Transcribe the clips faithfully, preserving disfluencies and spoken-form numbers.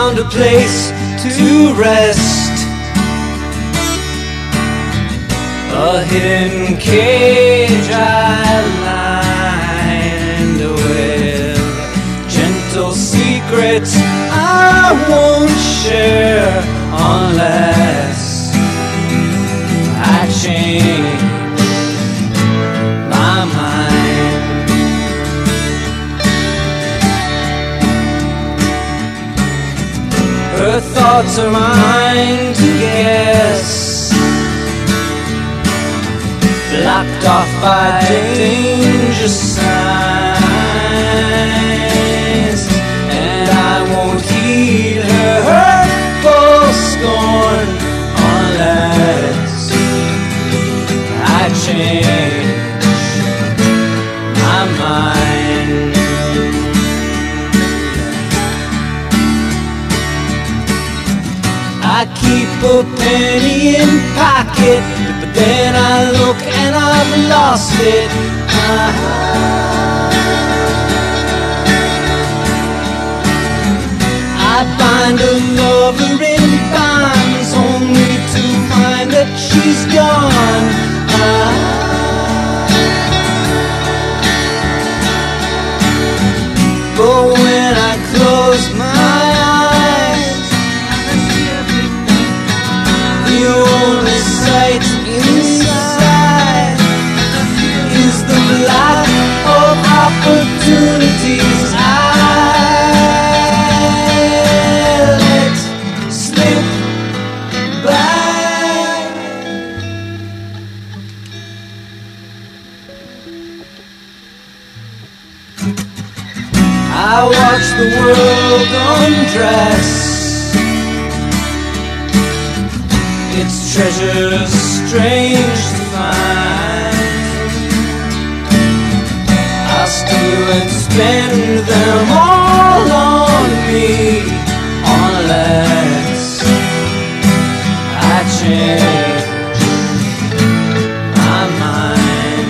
found a place to rest, a hidden cage I lined with gentle secrets I won't share unless I change my mind. Her thoughts are mine to guess, blocked off by danger signs, and I won't heed her hurtful scorn unless I change my mind. I keep a penny in pocket, but then I look and I've lost it. I find a lover in bonds only to find that she's gone. But when I close my eyes, the only sight inside is the block of opportunities I let slip by. I watch the world undress, its treasures strange to find. I'll steal and spend them all on me unless I change my mind.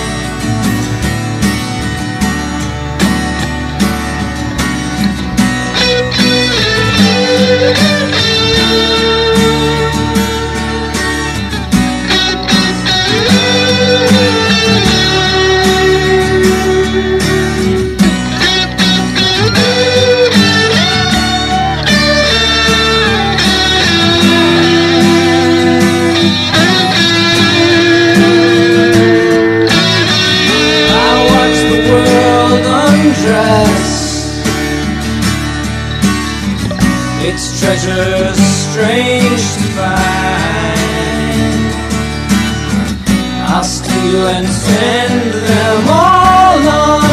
Its treasures strange to find. I'll steal and send them all on